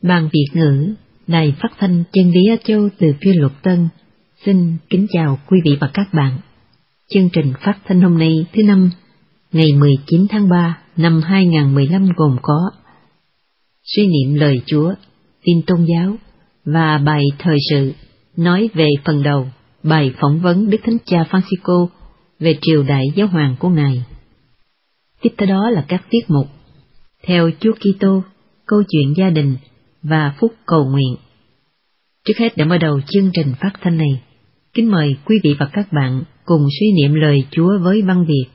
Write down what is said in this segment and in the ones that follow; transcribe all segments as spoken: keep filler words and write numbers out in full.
Ban Việt ngữ, Đài Phát thanh Chân lý Á Châu từ phiên Luật Tân, xin kính chào quý vị và các bạn. Chương trình phát thanh hôm nay thứ năm, ngày mười chín tháng ba năm hai nghìn không trăm mười lăm gồm có suy niệm lời Chúa, tin tôn giáo và bài thời sự nói về phần đầu bài phỏng vấn Đức Thánh Cha Francisco về triều đại giáo hoàng của Ngài. Tiếp theo đó là các tiết mục Theo Chúa Kitô, câu chuyện gia đình và phút cầu nguyện. Trước hết để mở đầu chương trình phát thanh này, kính mời quý vị và các bạn cùng suy niệm lời Chúa với văn Việt.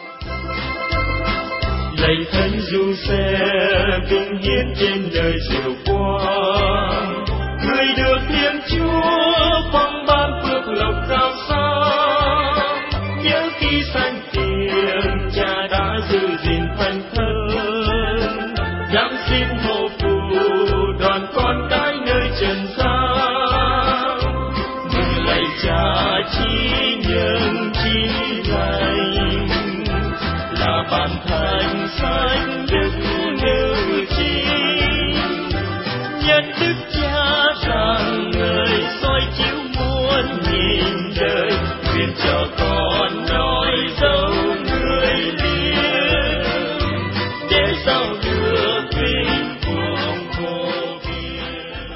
Lạy Thánh Giuse, vinh hiển trên đời diệu quang, người được Thiên Chúa phong ban phước lộc cao sang. Nhớ khi sanh tiền, Cha đã giữ gìn phần thân, dám xin hộ phù đoàn con cái nơi trần gian. Người lạy Cha trí nhân trí lành, là bàn thành sanh đức nữ chính. Nhân đức Cha rằng người soi chiếu muôn nhìn đời, nguyện cho con nói dấu người liền, để sau đưa vinh quang vô biên.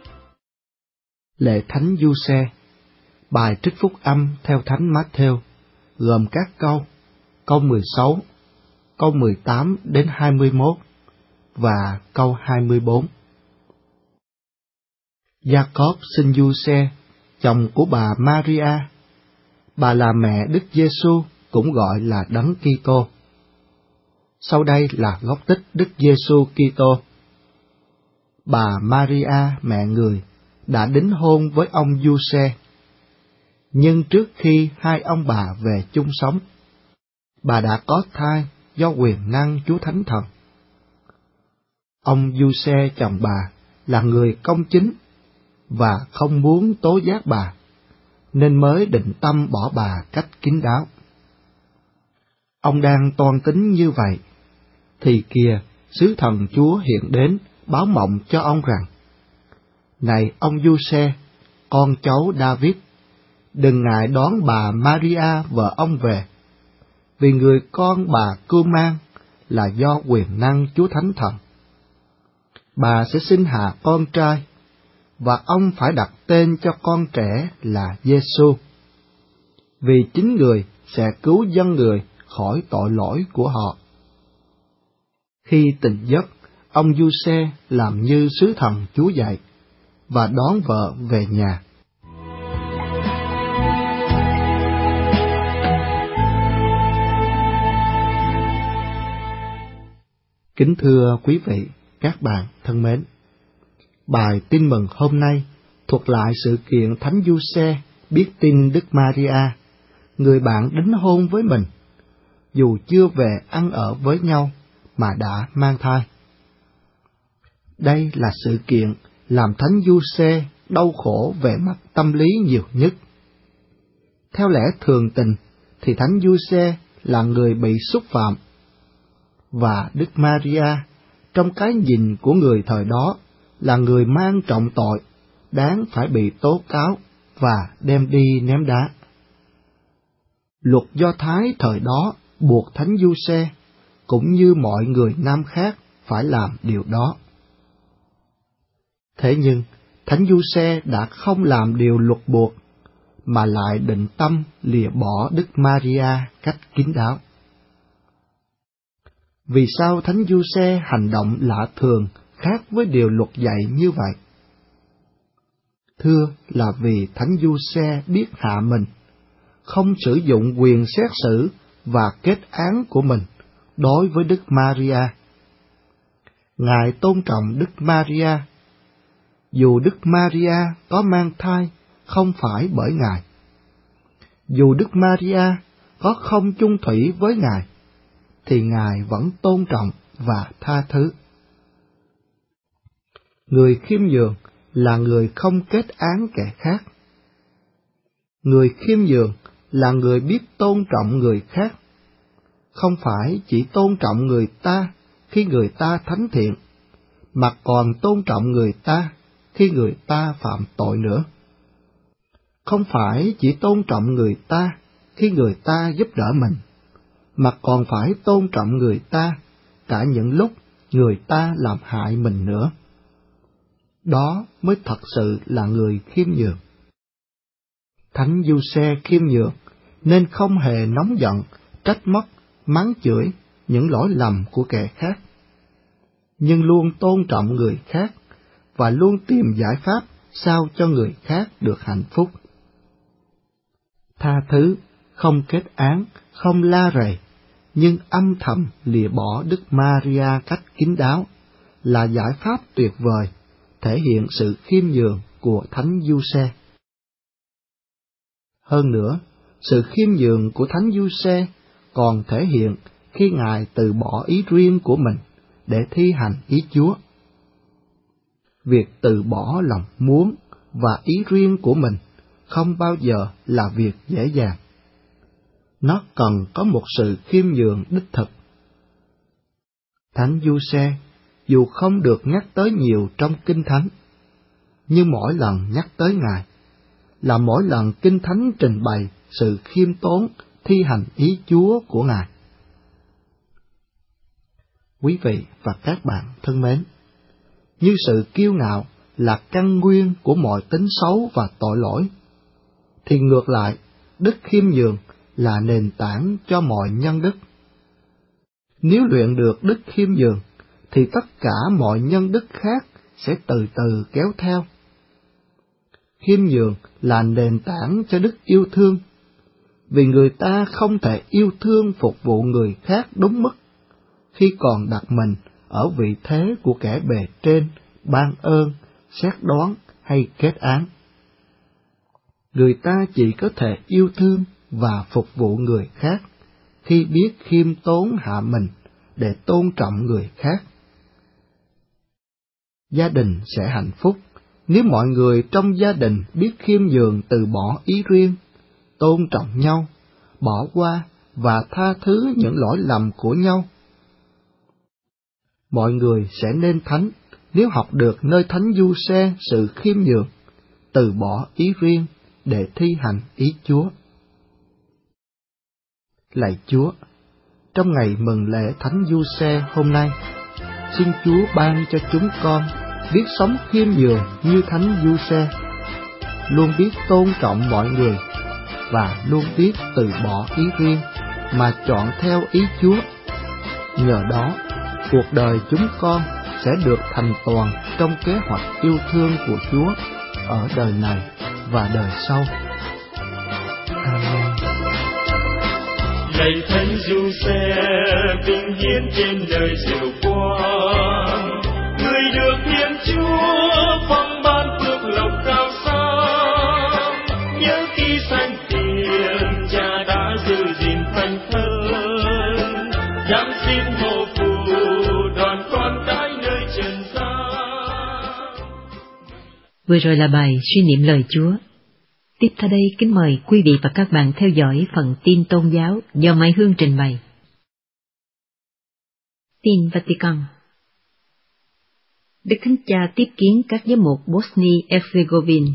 Lễ Thánh Giuse. Bài trích phúc âm theo Thánh Mát-thêu, gồm các câu câu mười sáu, câu mười tám đến hai mươi mốt và câu hai mươi bốn. Gia-cốp sinh Giuse, chồng của bà Maria. Bà là mẹ Đức Giê-xu, cũng gọi là Đấng Kitô. Sau đây là gốc tích Đức Giê-xu Kitô. Bà Maria, mẹ người, đã đính hôn với ông Giuse. Nhưng trước khi hai ông bà về chung sống, bà đã có thai do quyền năng Chúa Thánh Thần. Ông Giuse chồng bà là người công chính và không muốn tố giác bà, nên mới định tâm bỏ bà cách kín đáo. Ông đang toan tính như vậy, thì kìa sứ thần Chúa hiện đến báo mộng cho ông rằng: Này ông Giuse, con cháu David, đừng ngại đón bà Maria vợ ông về, vì người con bà cưu mang là do quyền năng Chúa Thánh Thần. Bà sẽ sinh hạ con trai, và ông phải đặt tên cho con trẻ là Giê-xu, vì chính người sẽ cứu dân người khỏi tội lỗi của họ. Khi tỉnh giấc, ông Giuse làm như sứ thần Chúa dạy, và đón vợ về nhà. Kính thưa quý vị, các bạn thân mến, bài tin mừng hôm nay thuật lại sự kiện Thánh Giuse biết tin Đức Maria, người bạn đính hôn với mình, dù chưa về ăn ở với nhau mà đã mang thai. Đây là sự kiện làm Thánh Giuse đau khổ về mặt tâm lý nhiều nhất. Theo lẽ thường tình thì Thánh Giuse là người bị xúc phạm, và Đức Maria, trong cái nhìn của người thời đó, là người mang trọng tội, đáng phải bị tố cáo và đem đi ném đá. Luật Do Thái thời đó buộc Thánh Giuse, cũng như mọi người nam khác, phải làm điều đó. Thế nhưng, Thánh Giuse đã không làm điều luật buộc, mà lại định tâm lìa bỏ Đức Maria cách kín đáo. Vì sao Thánh Giuse hành động lạ thường khác với điều luật dạy như vậy? Thưa là vì Thánh Giuse biết hạ mình, không sử dụng quyền xét xử và kết án của mình đối với Đức Maria. Ngài tôn trọng Đức Maria, dù Đức Maria có mang thai không phải bởi Ngài, dù Đức Maria có không chung thủy với Ngài, thì Ngài vẫn tôn trọng và tha thứ. Người khiêm nhường là người không kết án kẻ khác. Người khiêm nhường là người biết tôn trọng người khác, không phải chỉ tôn trọng người ta khi người ta thánh thiện, mà còn tôn trọng người ta khi người ta phạm tội nữa. Không phải chỉ tôn trọng người ta khi người ta giúp đỡ mình, mà còn phải tôn trọng người ta cả những lúc người ta làm hại mình nữa. Đó mới thật sự là người khiêm nhường. Thánh Giuse khiêm nhường nên không hề nóng giận, trách móc, mắng chửi những lỗi lầm của kẻ khác, nhưng luôn tôn trọng người khác và luôn tìm giải pháp sao cho người khác được hạnh phúc. Tha thứ, không kết án, không la rầy, nhưng âm thầm lìa bỏ Đức Maria cách kín đáo là giải pháp tuyệt vời, thể hiện sự khiêm nhường của Thánh Giuse. Hơn nữa, sự khiêm nhường của Thánh Giuse còn thể hiện khi Ngài từ bỏ ý riêng của mình để thi hành ý Chúa. Việc từ bỏ lòng muốn và ý riêng của mình không bao giờ là việc dễ dàng. Nó cần có một sự khiêm nhường đích thực. Thánh Giuse, dù không được nhắc tới nhiều trong Kinh Thánh, nhưng mỗi lần nhắc tới Ngài là mỗi lần Kinh Thánh trình bày sự khiêm tốn thi hành ý Chúa của Ngài. Quý vị và các bạn thân mến, như sự kiêu ngạo là căn nguyên của mọi tính xấu và tội lỗi, thì ngược lại, đức khiêm nhường là nền tảng cho mọi nhân đức. Nếu luyện được đức khiêm nhường, thì tất cả mọi nhân đức khác sẽ từ từ kéo theo. Khiêm nhường là nền tảng cho đức yêu thương, vì người ta không thể yêu thương phục vụ người khác đúng mức khi còn đặt mình ở vị thế của kẻ bề trên, ban ơn, xét đoán hay kết án. Người ta chỉ có thể yêu thương và phục vụ người khác khi biết khiêm tốn hạ mình để tôn trọng người khác. Gia đình sẽ hạnh phúc nếu mọi người trong gia đình biết khiêm nhường từ bỏ ý riêng, tôn trọng nhau, bỏ qua và tha thứ những lỗi lầm của nhau. Mọi người sẽ nên thánh nếu học được nơi Thánh Giuse sự khiêm nhường, từ bỏ ý riêng để thi hành ý Chúa. Lạy Chúa, trong ngày mừng lễ Thánh Giuse hôm nay, xin Chúa ban cho chúng con biết sống khiêm nhường như Thánh Giuse, luôn biết tôn trọng mọi người và luôn biết từ bỏ ý riêng mà chọn theo ý Chúa. Nhờ đó, cuộc đời chúng con sẽ được thành toàn trong kế hoạch yêu thương của Chúa ở đời này và đời sau. Amen. Lạy Thánh Giuse, vinh hiển trên đời diệu quang, người được Thiên Chúa phong ban phước lộc cao sang. Nhớ khi sanh tiền, Cha đã giữ gìn thành thân, giáng xin hộ phù đoàn con cái nơi trần gian. Vừa rồi là bài suy niệm lời Chúa. Tiếp theo đây kính mời quý vị và các bạn theo dõi phần tin tôn giáo do Mai Hương trình bày. Tin Vatican. Đức Thánh Cha tiếp kiến các giám mục Bosnia-Herzegovina.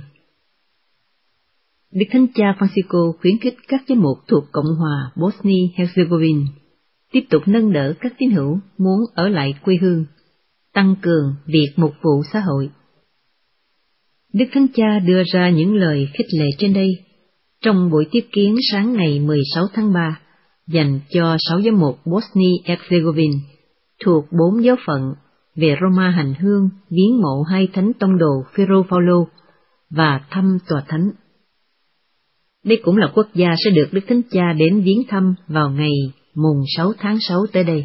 Đức Thánh Cha Francisco khuyến khích các giám mục thuộc Cộng hòa Bosnia-Herzegovina tiếp tục nâng đỡ các tín hữu muốn ở lại quê hương, tăng cường việc mục vụ xã hội. Đức Thánh Cha đưa ra những lời khích lệ trên đây trong buổi tiếp kiến sáng ngày mười sáu tháng ba dành cho sáu giám mục Bosnia-Herzegovina thuộc bốn giáo phận về Roma hành hương viếng mộ hai thánh tông đồ Phêrô Phaolô và thăm tòa thánh. Đây cũng là quốc gia sẽ được Đức Thánh Cha đến viếng thăm vào ngày mùng sáu tháng sáu tới đây.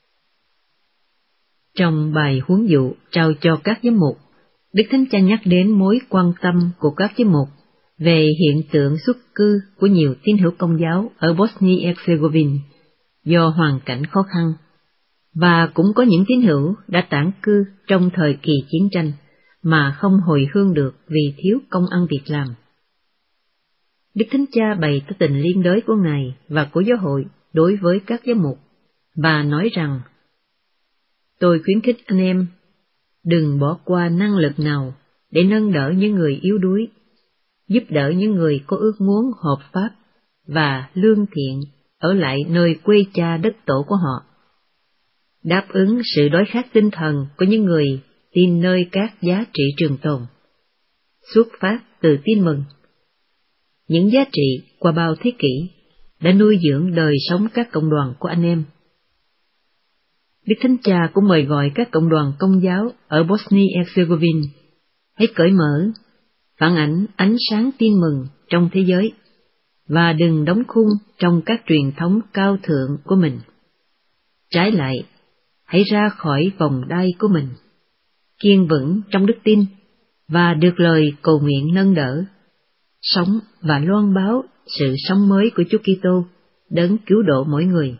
Trong bài huấn dụ trao cho các giám mục, Đức Thánh Cha nhắc đến mối quan tâm của các giám mục về hiện tượng xuất cư của nhiều tín hữu Công giáo ở Bosnia-Herzegovina do hoàn cảnh khó khăn, và cũng có những tín hữu đã tản cư trong thời kỳ chiến tranh mà không hồi hương được vì thiếu công ăn việc làm. Đức Thánh Cha bày tỏ tình liên đới của Ngài và của giáo hội đối với các giám mục, và nói rằng: Tôi khuyến khích anh em đừng bỏ qua năng lực nào để nâng đỡ những người yếu đuối, giúp đỡ những người có ước muốn hợp pháp và lương thiện ở lại nơi quê cha đất tổ của họ. Đáp ứng sự đói khát tinh thần của những người tin nơi các giá trị trường tồn, xuất phát từ tin mừng. Những giá trị qua bao thế kỷ đã nuôi dưỡng đời sống các cộng đoàn của anh em. Đức Thánh Cha cũng mời gọi các cộng đoàn Công giáo ở Bosnia-Herzegovina hãy cởi mở, phản ảnh ánh sáng tin mừng trong thế giới, và đừng đóng khung trong các truyền thống cao thượng của mình. Trái lại, hãy ra khỏi vòng đai của mình, kiên vững trong đức tin và được lời cầu nguyện nâng đỡ, sống và loan báo sự sống mới của Chúa Kitô, đấng cứu độ mỗi người.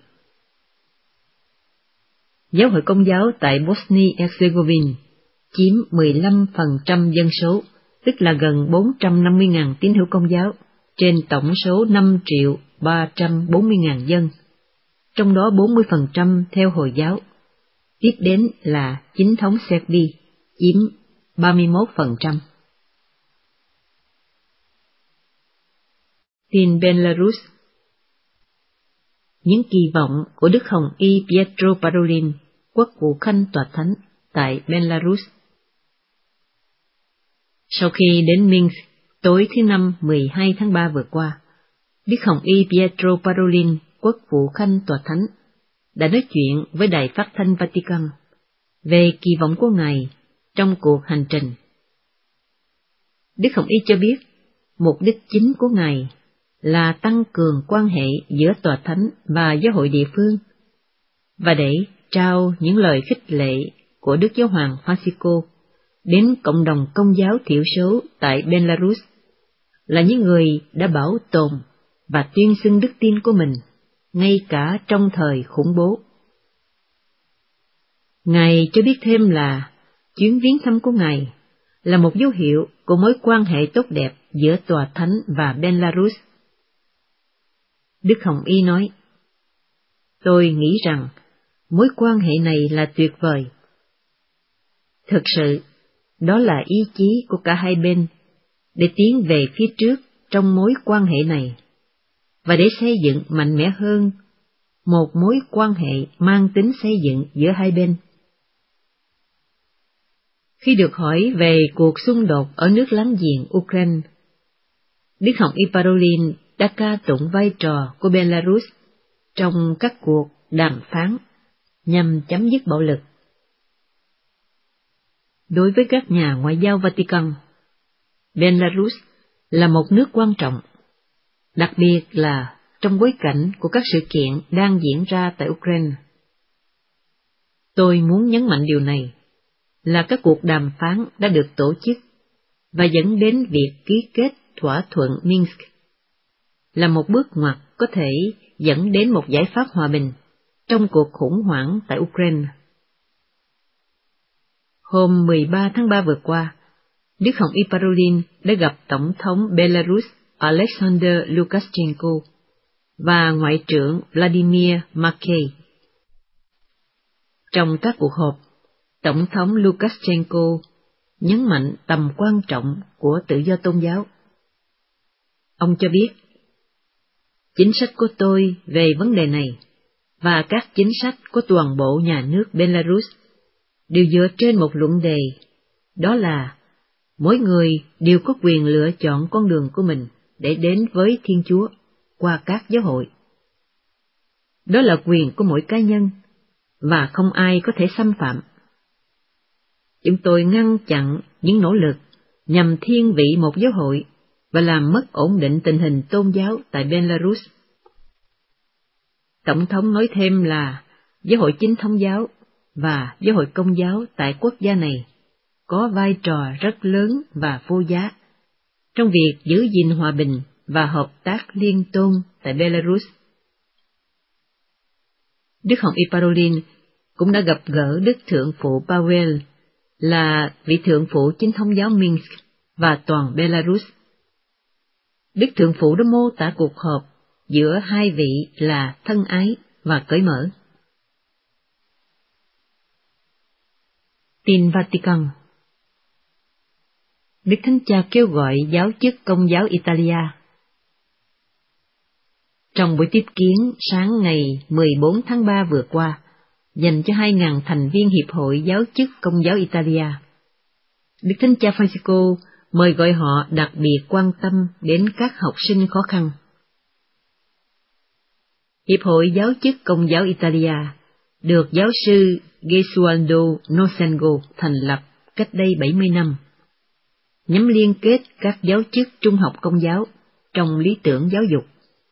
Giáo hội Công giáo tại Bosnia-Herzegovina chiếm mười lăm phần trăm dân số, tức là gần bốn trăm năm mươi nghìn tín hữu Công giáo trên tổng số năm triệu ba trăm bốn mươi nghìn dân, trong đó bốn mươi phần trăm theo Hồi giáo. Tiếp đến là chính thống Serbi chiếm ba mươi mốt phần trăm. Tin Belarus. Những kỳ vọng của Đức Hồng Y Pietro Parolin, quốc vụ khanh tòa thánh tại Belarus. Sau khi đến Minsk tối thứ Năm mười hai tháng ba vừa qua, Đức Hồng Y Pietro Parolin, quốc vụ khanh tòa thánh, đã nói chuyện với Đài Phát thanh Vatican về kỳ vọng của Ngài trong cuộc hành trình. Đức Hồng Y cho biết, mục đích chính của Ngài là tăng cường quan hệ giữa tòa thánh và giáo hội địa phương, và để trao những lời khích lệ của Đức Giáo hoàng Francisco đến cộng đồng Công giáo thiểu số tại Belarus, là những người đã bảo tồn và tuyên xưng đức tin của mình ngay cả trong thời khủng bố. Ngài cho biết thêm là chuyến viếng thăm của Ngài là một dấu hiệu của mối quan hệ tốt đẹp giữa tòa thánh và Belarus. Đức Hồng Y nói, tôi nghĩ rằng mối quan hệ này là tuyệt vời. Thực sự, đó là ý chí của cả hai bên để tiến về phía trước trong mối quan hệ này, và để xây dựng mạnh mẽ hơn một mối quan hệ mang tính xây dựng giữa hai bên. Khi được hỏi về cuộc xung đột ở nước láng giềng Ukraine, Đức Hồng Y Parolin đã ca tụng vai trò của Belarus trong các cuộc đàm phán nhằm chấm dứt bạo lực. Đối với các nhà ngoại giao Vatican, Belarus là một nước quan trọng, đặc biệt là trong bối cảnh của các sự kiện đang diễn ra tại Ukraine. Tôi muốn nhấn mạnh điều này là các cuộc đàm phán đã được tổ chức và dẫn đến việc ký kết thỏa thuận Minsk, là một bước ngoặt có thể dẫn đến một giải pháp hòa bình trong cuộc khủng hoảng tại Ukraine. Hôm mười ba tháng ba vừa qua, Đức Hồng Y Parolin đã gặp Tổng thống Belarus Alexander Lukashenko và Ngoại trưởng Vladimir Makeyev. Trong các cuộc họp, Tổng thống Lukashenko nhấn mạnh tầm quan trọng của tự do tôn giáo. Ông cho biết, chính sách của tôi về vấn đề này và các chính sách của toàn bộ nhà nước Belarus đều dựa trên một luận đề, đó là mỗi người đều có quyền lựa chọn con đường của mình để đến với Thiên Chúa qua các giáo hội. Đó là quyền của mỗi cá nhân, và không ai có thể xâm phạm. Chúng tôi ngăn chặn những nỗ lực nhằm thiên vị một giáo hội và làm mất ổn định tình hình tôn giáo tại Belarus. Tổng thống nói thêm là giáo hội Chính thống giáo và giáo hội Công giáo tại quốc gia này có vai trò rất lớn và vô giá trong việc giữ gìn hòa bình và hợp tác liên tôn tại Belarus. Đức Hồng Y Parolin cũng đã gặp gỡ Đức Thượng phụ Pavel, là vị Thượng phụ Chính thống giáo Minsk và toàn Belarus. Đức Thượng phụ đã mô tả cuộc họp giữa hai vị là thân ái và cởi mở. Tin Vatican. Đức Thánh Cha kêu gọi giáo chức Công giáo Italia. Trong buổi tiếp kiến sáng ngày mười bốn tháng ba vừa qua, dành cho hai nghìn thành viên Hiệp hội Giáo chức Công giáo Italia, Đức Thánh Cha Francisco mời gọi họ đặc biệt quan tâm đến các học sinh khó khăn. Hiệp hội Giáo chức Công giáo Italia được giáo sư Gesualdo Nocengo thành lập cách đây bảy mươi năm, nhằm liên kết các giáo chức trung học công giáo trong lý tưởng giáo dục.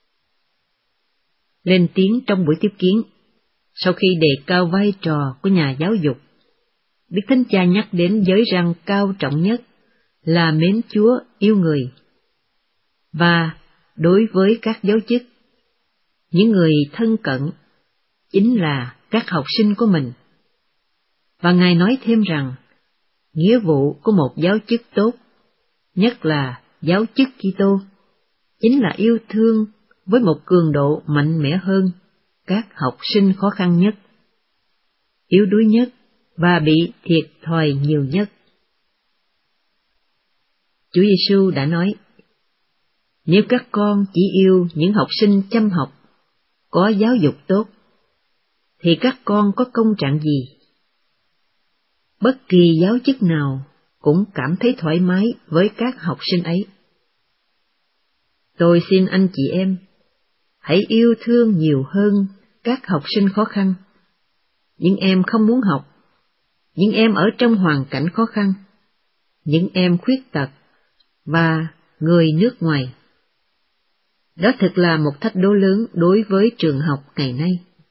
Lên tiếng trong buổi tiếp kiến, sau khi đề cao vai trò của nhà giáo dục, Đức Thánh Cha nhắc đến giới răn cao trọng nhất là mến Chúa, yêu người. Và đối với các giáo chức, những người thân cận chính là các học sinh của mình. Và Ngài nói thêm rằng, nghĩa vụ của một giáo chức tốt, nhất là giáo chức Kitô, chính là yêu thương với một cường độ mạnh mẽ hơn các học sinh khó khăn nhất, yếu đuối nhất và bị thiệt thòi nhiều nhất. Chúa Giêsu đã nói, nếu các con chỉ yêu những học sinh chăm học, có giáo dục tốt, thì các con có công trạng gì? Bất kỳ giáo chức nào cũng cảm thấy thoải mái với các học sinh ấy. Tôi xin anh chị em, hãy yêu thương nhiều hơn các học sinh khó khăn, những em không muốn học, những em ở trong hoàn cảnh khó khăn, những em khuyết tật và người nước ngoài. Đó thực là một thách đố lớn đối với trường học ngày nay.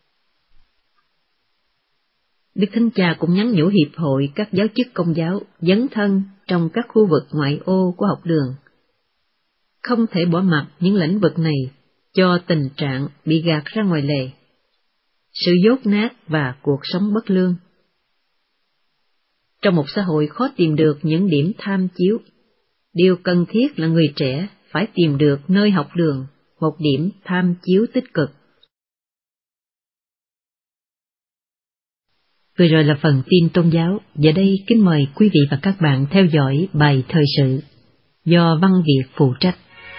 Đức Thánh Cha cũng nhắn nhủ Hiệp hội các giáo chức Công giáo dấn thân trong các khu vực ngoại ô của học đường. Không thể bỏ mặc những lĩnh vực này cho tình trạng bị gạt ra ngoài lề, sự dốt nát và cuộc sống bất lương. Trong một xã hội khó tìm được những điểm tham chiếu, điều cần thiết là người trẻ phải tìm được nơi học đường một điểm tham chiếu tích cực. Vừa rồi là phần tin tôn giáo. Giờ đây kính mời quý vị và các bạn theo dõi bài thời sự do Văn Việt phụ trách.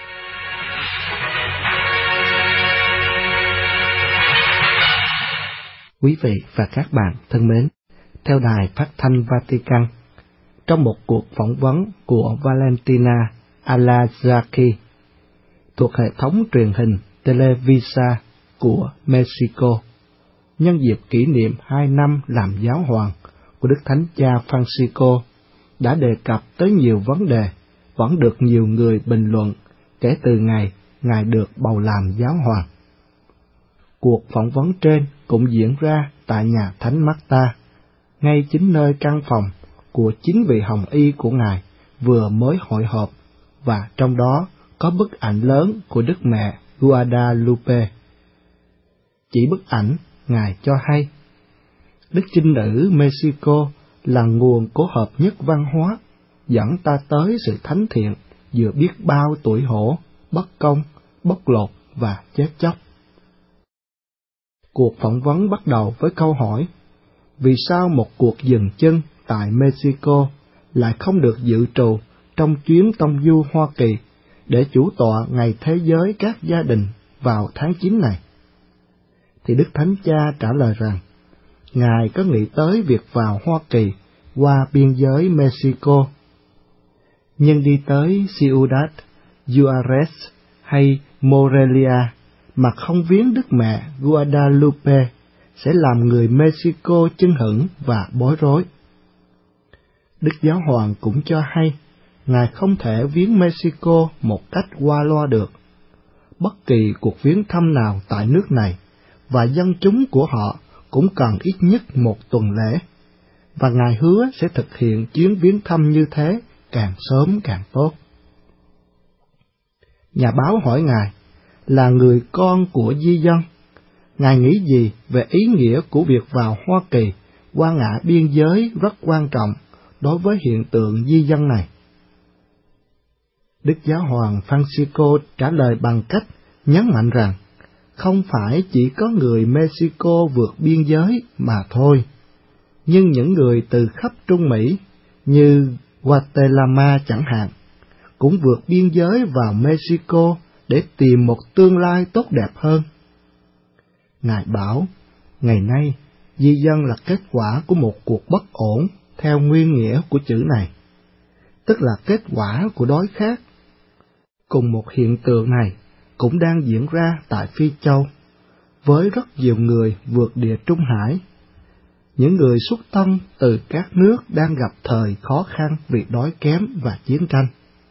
Quý vị và các bạn thân mến, theo đài phát thanh Vatican, trong một cuộc phỏng vấn của Valentina Alazraki thuộc hệ thống truyền hình Televisa của Mexico, nhân dịp kỷ niệm hai năm làm giáo hoàng của Đức Thánh Cha Francisco, đã đề cập tới nhiều vấn đề vẫn được nhiều người bình luận kể từ ngày Ngài được bầu làm giáo hoàng. Cuộc phỏng vấn trên cũng diễn ra tại nhà Thánh Marta, ngay chính nơi căn phòng của chính vị hồng y của Ngài vừa mới hội họp, và trong đó có bức ảnh lớn của Đức Mẹ Guadalupe. Chỉ bức ảnh, Ngài cho hay, Đức Trinh Nữ Mexico là nguồn cố hợp nhất văn hóa, dẫn ta tới sự thánh thiện vừa biết bao tủi hổ, bất công, bóc lột và chết chóc. Cuộc phỏng vấn bắt đầu với câu hỏi, vì sao một cuộc dừng chân tại Mexico lại không được dự trù trong chuyến tông du Hoa Kỳ để chủ tọa Ngày Thế giới các gia đình vào tháng chín này? Thì Đức Thánh Cha trả lời rằng, Ngài có nghĩ tới việc vào Hoa Kỳ qua biên giới Mexico, nhưng đi tới Ciudad Juarez hay Morelia mà không viếng Đức Mẹ Guadalupe sẽ làm người Mexico chưng hửng và bối rối. Đức Giáo Hoàng cũng cho hay, Ngài không thể viếng Mexico một cách qua loa được. Bất kỳ cuộc viếng thăm nào tại nước này, và dân chúng của họ cũng cần ít nhất một tuần lễ, và Ngài hứa sẽ thực hiện chuyến viếng thăm như thế càng sớm càng tốt. Nhà báo hỏi Ngài, là người con của di dân, Ngài nghĩ gì về ý nghĩa của việc vào Hoa Kỳ qua ngã biên giới rất quan trọng đối với hiện tượng di dân này? Đức Giáo hoàng Francisco trả lời bằng cách nhấn mạnh rằng, không phải chỉ có người Mexico vượt biên giới mà thôi. nhưng những người từ khắp Trung Mỹ như Guatemala chẳng hạn, cũng vượt biên giới vào Mexico để tìm một tương lai tốt đẹp hơn. Ngài bảo, ngày nay, di dân là kết quả của một cuộc bất ổn theo nguyên nghĩa của chữ này, tức là kết quả của đói khát. Cùng một hiện tượng này cũng đang diễn ra tại Phi Châu, với rất nhiều người vượt địa Trung Hải, những người xuất thân từ các nước đang gặp thời khó khăn vì đói kém và chiến tranh.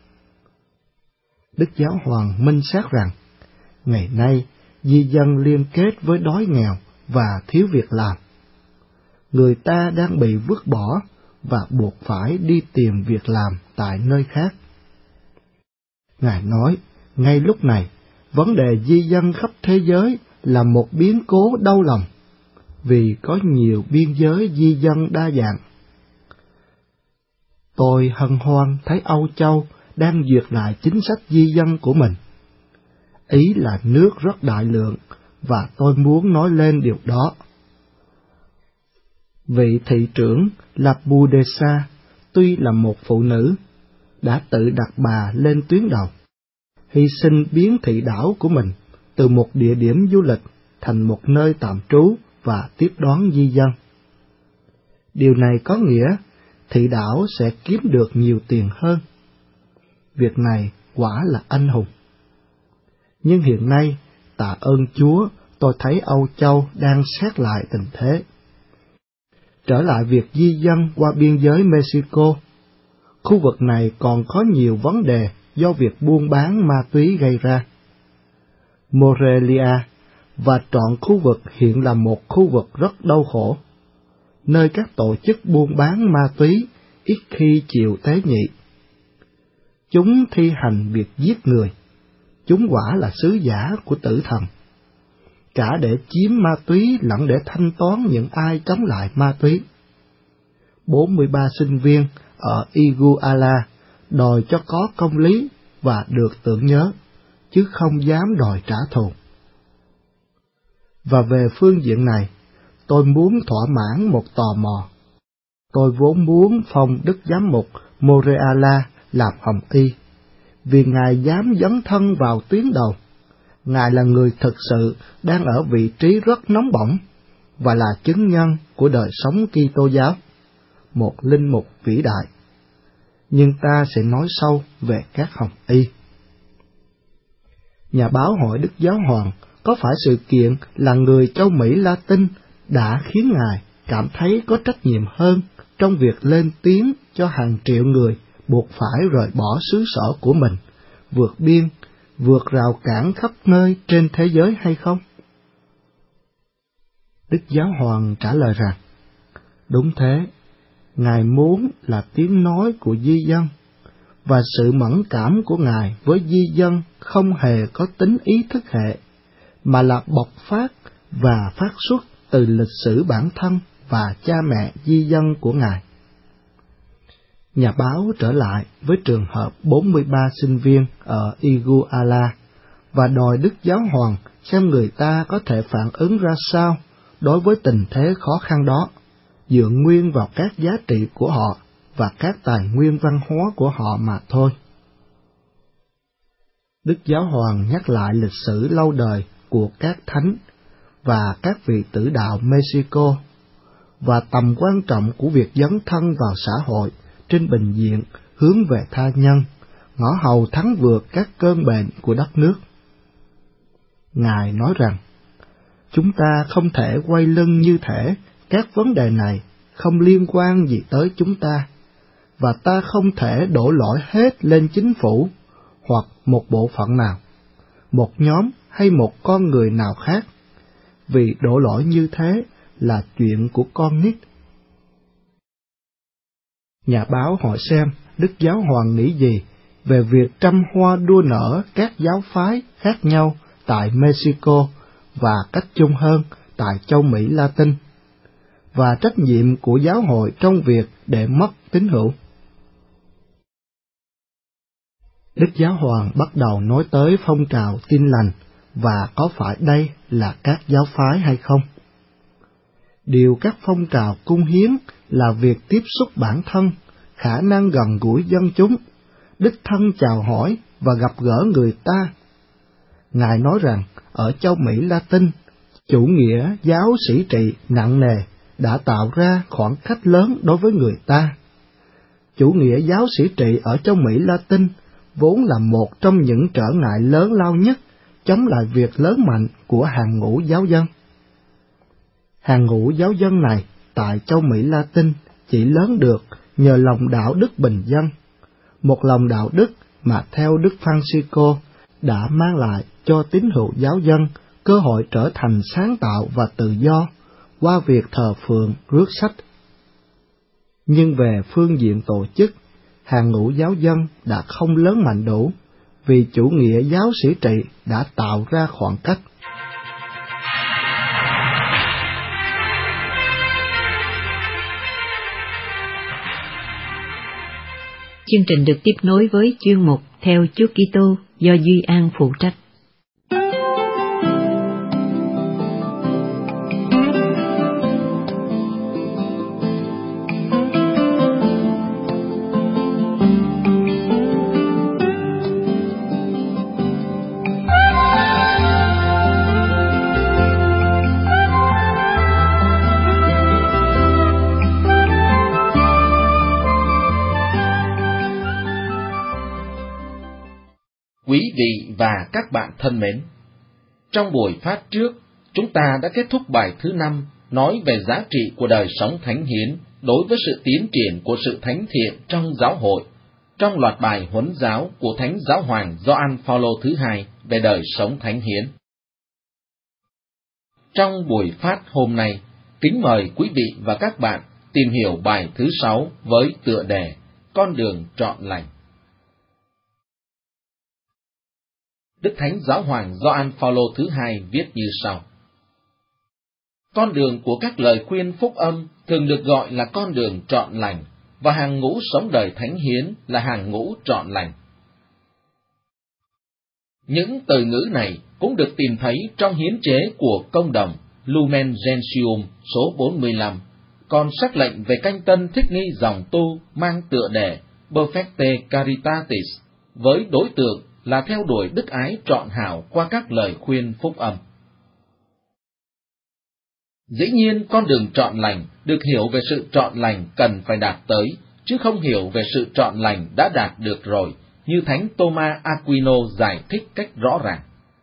Đức Giáo Hoàng minh xác rằng, ngày nay di dân liên kết với đói nghèo và thiếu việc làm. Người ta đang bị vứt bỏ và buộc phải đi tìm việc làm tại nơi khác. Ngài nói, ngay lúc này, vấn đề di dân khắp thế giới là một biến cố đau lòng, vì có nhiều biên giới di dân đa dạng. Tôi hân hoan thấy Âu Châu đang duyệt lại chính sách di dân của mình. Ý là nước rất đại lượng, và tôi muốn nói lên điều đó. Vị thị trưởng Lapudesa, tuy là một phụ nữ, đã tự đặt bà lên tuyến đầu, hy sinh biến thị đảo của mình từ một địa điểm du lịch thành một nơi tạm trú và tiếp đón di dân. Điều này có nghĩa thị đảo sẽ kiếm được nhiều tiền hơn. Việc này quả là anh hùng. Nhưng hiện nay, tạ ơn Chúa, tôi thấy Âu Châu đang xét lại tình thế. Trở lại việc di dân qua biên giới Mexico, khu vực này còn có nhiều vấn đề do việc buôn bán ma túy gây ra. Morelia và trọn khu vực hiện là một khu vực rất đau khổ, nơi các tổ chức buôn bán ma túy ít khi chịu tế nhị. Chúng thi hành việc giết người, chúng quả là sứ giả của tử thần, cả để chiếm ma túy lẫn để thanh toán những ai chống lại ma túy. bốn mươi ba sinh viên ở Iguala đòi cho có công lý và được tưởng nhớ, chứ không dám đòi trả thù. Và về phương diện này, tôi muốn thỏa mãn một tò mò. Tôi vốn muốn phong Đức Giám mục Moreala làm hồng y, vì Ngài dám dấn thân vào tuyến đầu. Ngài là người thực sự đang ở vị trí rất nóng bỏng, và là chứng nhân của đời sống Kitô giáo, một linh mục vĩ đại. Nhưng ta sẽ nói sâu về các hồng y. Nhà báo hỏi Đức Giáo Hoàng có phải sự kiện là người châu Mỹ Latin đã khiến Ngài cảm thấy có trách nhiệm hơn trong việc lên tiếng cho hàng triệu người buộc phải rời bỏ xứ sở của mình, vượt biên, vượt rào cản khắp nơi trên thế giới hay không? Đức Giáo Hoàng trả lời rằng, đúng thế, Ngài muốn là tiếng nói của di dân, và sự mẫn cảm của Ngài với di dân không hề có tính ý thức hệ, mà là bộc phát và phát xuất từ lịch sử bản thân và cha mẹ di dân của Ngài. Nhà báo trở lại với trường hợp bốn mươi ba sinh viên ở Iguala và đòi Đức Giáo Hoàng xem người ta có thể phản ứng ra sao đối với tình thế khó khăn đó, dựa nguyên vào các giá trị của họ và các tài nguyên văn hóa của họ mà thôi. Đức Giáo Hoàng nhắc lại lịch sử lâu đời của các thánh và các vị tử đạo Mexico, và tầm quan trọng của việc dấn thân vào xã hội trên bình diện hướng về tha nhân, ngõ hầu thắng vượt các cơn bệnh của đất nước. Ngài nói rằng, chúng ta không thể quay lưng như thể các vấn đề này không liên quan gì tới chúng ta, và ta không thể đổ lỗi hết lên chính phủ hoặc một bộ phận nào, một nhóm hay một con người nào khác, vì đổ lỗi như thế là chuyện của con nít. Nhà báo hỏi xem Đức Giáo Hoàng nghĩ gì về việc trăm hoa đua nở các giáo phái khác nhau tại Mexico và cách chung hơn tại châu Mỹ Latin, và trách nhiệm của giáo hội trong việc để mất tín hữu. Đức Giáo Hoàng bắt đầu nói tới phong trào tin lành và có phải đây là các giáo phái hay không. Điều các phong trào cung hiến là việc tiếp xúc bản thân, khả năng gần gũi dân chúng, đích thân chào hỏi và gặp gỡ người ta. Ngài nói rằng, ở châu Mỹ Latin, chủ nghĩa giáo sĩ trị nặng nề đã tạo ra khoảng cách lớn đối với người ta. Chủ nghĩa giáo sĩ trị ở châu Mỹ Latin vốn là một trong những trở ngại lớn lao nhất chống lại việc lớn mạnh của hàng ngũ giáo dân. Hàng ngũ giáo dân này tại châu Mỹ Latin chỉ lớn được nhờ lòng đạo đức bình dân, một lòng đạo đức mà theo Đức Francisco đã mang lại cho tín hữu giáo dân cơ hội trở thành sáng tạo và tự do qua việc thờ phượng rước sách. Nhưng về phương diện tổ chức, hàng ngũ giáo dân đã không lớn mạnh đủ, vì chủ nghĩa giáo sĩ trị đã tạo ra khoảng cách. Chương trình được tiếp nối với chuyên mục Theo Chúa Kitô do Duy An phụ trách. Quý vị và các bạn thân mến, trong buổi phát trước, chúng ta đã kết thúc bài thứ năm nói về giá trị của đời sống thánh hiến đối với sự tiến triển của sự thánh thiện trong giáo hội, trong loạt bài huấn giáo của Thánh Giáo Hoàng Gioan Phaolô thứ hai về đời sống thánh hiến. Trong buổi phát hôm nay, kính mời quý vị và các bạn tìm hiểu bài thứ sáu với tựa đề Con đường trọn lành. Đức Thánh Giáo Hoàng Gioan Phaolô thứ hai viết như sau: Con đường của các lời khuyên phúc âm thường được gọi là con đường trọn lành, và hàng ngũ sống đời thánh hiến là hàng ngũ trọn lành. Những từ ngữ này cũng được tìm thấy trong hiến chế của công đồng Lumen Gentium số bốn mươi lăm, còn sắc lệnh về canh tân thích nghi dòng tu mang tựa đề Perfecte Caritatis, với đối tượng là theo đuổi đức ái trọn hảo qua các lời khuyên phúc âm. Dĩ nhiên, con đường trọn lành được hiểu về sự trọn lành cần phải đạt tới, chứ không hiểu về sự trọn lành đã đạt được rồi, như Thánh Thomas Aquino giải thích cách rõ ràng.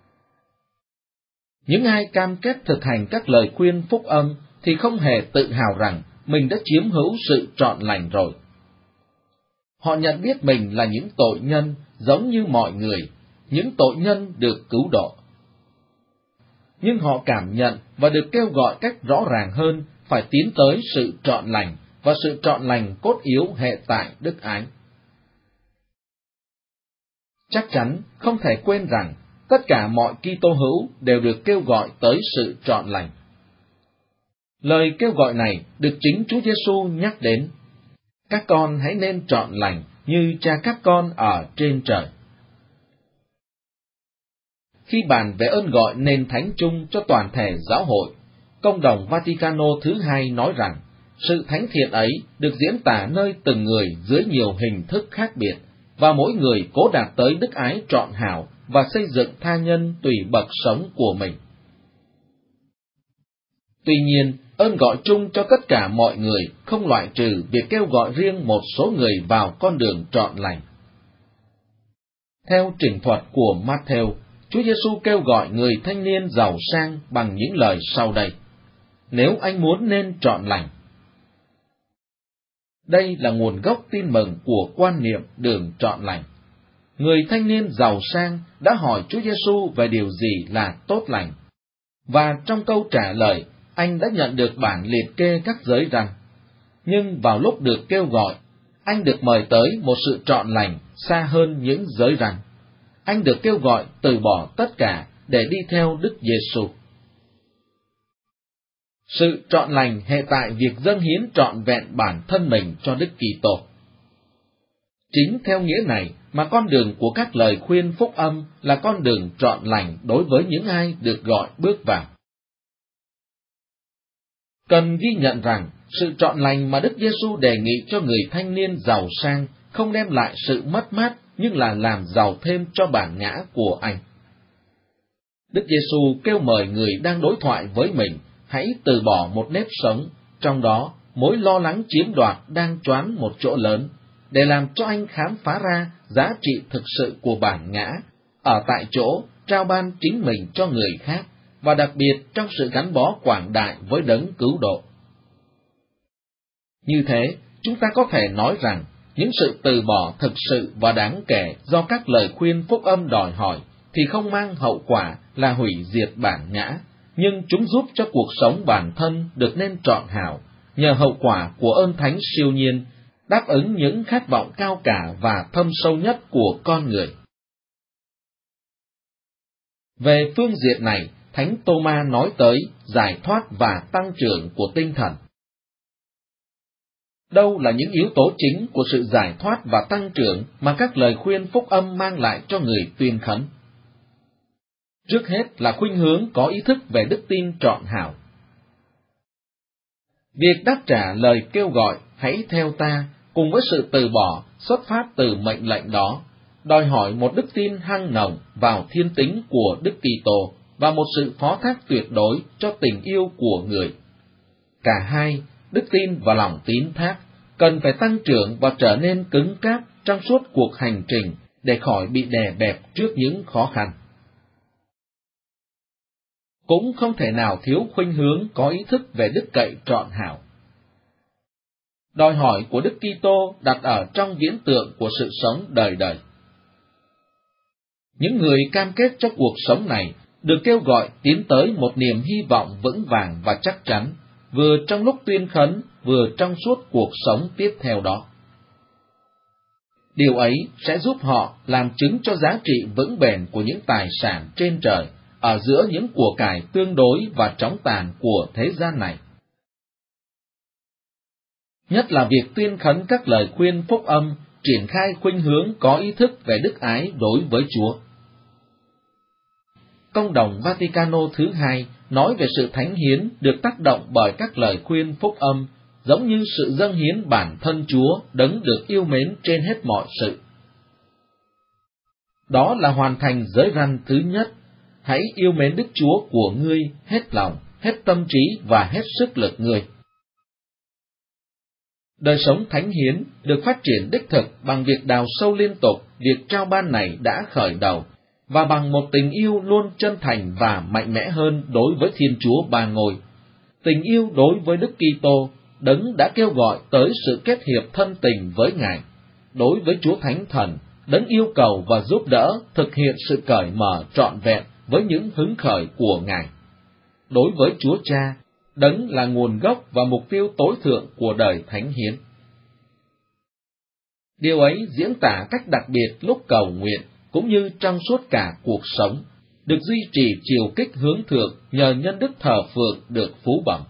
Những ai cam kết thực hành các lời khuyên phúc âm thì không hề tự hào rằng mình đã chiếm hữu sự trọn lành rồi. Họ nhận biết mình là những tội nhân giống như mọi người, những tội nhân được cứu độ. Nhưng họ cảm nhận và được kêu gọi cách rõ ràng hơn phải tiến tới sự trọn lành, và sự trọn lành cốt yếu hệ tại đức ái. Chắc chắn không thể quên rằng tất cả mọi Kitô hữu đều được kêu gọi tới sự trọn lành. Lời kêu gọi này được chính Chúa Giêsu nhắc đến: Các con hãy nên trọn lành như Cha các con ở trên trời. Khi bàn về ơn gọi nên thánh chung cho toàn thể giáo hội, Công đồng Vaticano thứ hai nói rằng sự thánh thiện ấy được diễn tả nơi từng người dưới nhiều hình thức khác biệt, và mỗi người cố đạt tới đức ái trọn hảo và xây dựng tha nhân tùy bậc sống của mình. Tuy nhiên, ơn gọi chung cho tất cả mọi người không loại trừ việc kêu gọi riêng một số người vào con đường trọn lành. Theo trình thuật của Matthew, Chúa Giêsu kêu gọi người thanh niên giàu sang bằng những lời sau đây: Nếu anh muốn nên trọn lành. Đây là nguồn gốc tin mừng của quan niệm đường trọn lành. Người thanh niên giàu sang đã hỏi Chúa Giêsu về điều gì là tốt lành, và trong câu trả lời, anh đã nhận được bản liệt kê các giới răn. Nhưng vào lúc được kêu gọi, anh được mời tới một sự trọn lành xa hơn những giới răn. Anh được kêu gọi từ bỏ tất cả để đi theo Đức Giêsu. Sự trọn lành hệ tại việc dâng hiến trọn vẹn bản thân mình cho Đức Kitô. Chính theo nghĩa này mà con đường của các lời khuyên phúc âm là con đường trọn lành đối với những ai được gọi bước vào. Cần ghi nhận rằng, sự trọn lành mà Đức Giêsu đề nghị cho người thanh niên giàu sang không đem lại sự mất mát, nhưng là làm giàu thêm cho bản ngã của anh. Đức Giêsu kêu mời người đang đối thoại với mình hãy từ bỏ một nếp sống, trong đó mối lo lắng chiếm đoạt đang choán một chỗ lớn, để làm cho anh khám phá ra giá trị thực sự của bản ngã, ở tại chỗ trao ban chính mình cho người khác, và đặc biệt trong sự gắn bó quảng đại với đấng cứu độ. Như thế, chúng ta có thể nói rằng, những sự từ bỏ thực sự và đáng kể do các lời khuyên phúc âm đòi hỏi thì không mang hậu quả là hủy diệt bản ngã, nhưng chúng giúp cho cuộc sống bản thân được nên trọn hảo, nhờ hậu quả của ơn thánh siêu nhiên, đáp ứng những khát vọng cao cả và thâm sâu nhất của con người. Về phương diện này, Thánh Tô-ma nói tới giải thoát và tăng trưởng của tinh thần. Đâu là những yếu tố chính của sự giải thoát và tăng trưởng mà các lời khuyên phúc âm mang lại cho người tuyên khấn? Trước hết là khuynh hướng có ý thức về đức tin trọn hảo. Việc đáp trả lời kêu gọi hãy theo ta cùng với sự từ bỏ xuất phát từ mệnh lệnh đó, đòi hỏi một đức tin hăng nồng vào thiên tính của Đức Kitô và một sự phó thác tuyệt đối cho tình yêu của người. Cả hai, đức tin và lòng tín thác, cần phải tăng trưởng và trở nên cứng cáp trong suốt cuộc hành trình để khỏi bị đè bẹp trước những khó khăn. Cũng không thể nào thiếu khuynh hướng có ý thức về đức cậy trọn hảo. Đòi hỏi của Đức Kitô đặt ở trong viễn tượng của sự sống đời đời. Những người cam kết cho cuộc sống này được kêu gọi tiến tới một niềm hy vọng vững vàng và chắc chắn, vừa trong lúc tuyên khấn, vừa trong suốt cuộc sống tiếp theo đó. Điều ấy sẽ giúp họ làm chứng cho giá trị vững bền của những tài sản trên trời, ở giữa những của cải tương đối và chóng tàn của thế gian này. Nhất là việc tuyên khấn các lời khuyên phúc âm, triển khai khuynh hướng có ý thức về đức ái đối với Chúa. Công đồng Vaticano thứ hai nói về sự thánh hiến được tác động bởi các lời khuyên phúc âm, giống như sự dâng hiến bản thân Chúa đấng được yêu mến trên hết mọi sự. Đó là hoàn thành giới răn thứ nhất: hãy yêu mến Đức Chúa của ngươi hết lòng, hết tâm trí và hết sức lực ngươi. Đời sống thánh hiến được phát triển đích thực bằng việc đào sâu liên tục việc trao ban này đã khởi đầu, và bằng một tình yêu luôn chân thành và mạnh mẽ hơn đối với Thiên Chúa Ba Ngôi. Tình yêu đối với Đức Kitô, đấng đã kêu gọi tới sự kết hiệp thân tình với Ngài, đối với Chúa Thánh Thần, đấng yêu cầu và giúp đỡ thực hiện sự cởi mở trọn vẹn với những hứng khởi của Ngài, đối với Chúa Cha, đấng là nguồn gốc và mục tiêu tối thượng của đời thánh hiến. Điều ấy diễn tả cách đặc biệt lúc cầu nguyện, cũng như trong suốt cả cuộc sống, được duy trì chiều kích hướng thượng nhờ nhân đức thờ phượng được phú bẩm.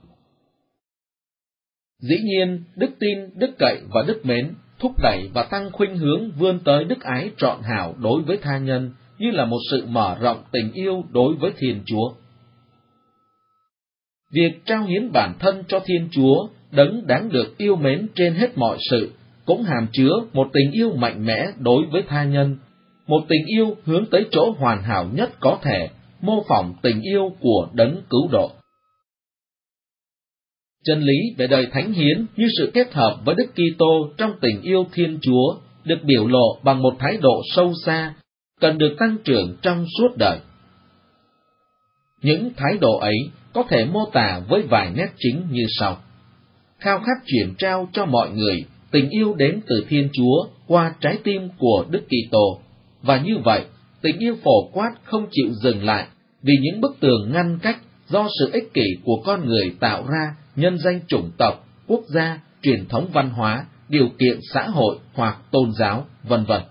Dĩ nhiên, đức tin, đức cậy và đức mến thúc đẩy và tăng khuynh hướng vươn tới đức ái trọn hảo đối với tha nhân, như là một sự mở rộng tình yêu đối với Thiên Chúa. Việc trao hiến bản thân cho Thiên Chúa, đấng đáng được yêu mến trên hết mọi sự, cũng hàm chứa một tình yêu mạnh mẽ đối với tha nhân, một tình yêu hướng tới chỗ hoàn hảo nhất có thể, mô phỏng tình yêu của đấng cứu độ. Chân lý về đời thánh hiến như sự kết hợp với Đức Kitô trong tình yêu Thiên Chúa được biểu lộ bằng một thái độ sâu xa, cần được tăng trưởng trong suốt đời. Những thái độ ấy có thể mô tả với vài nét chính như sau: khao khát chuyển trao cho mọi người tình yêu đến từ Thiên Chúa qua trái tim của Đức Kitô, và như vậy, tình yêu phổ quát không chịu dừng lại vì những bức tường ngăn cách do sự ích kỷ của con người tạo ra nhân danh chủng tộc, quốc gia, truyền thống văn hóa, điều kiện xã hội hoặc tôn giáo, vân vân.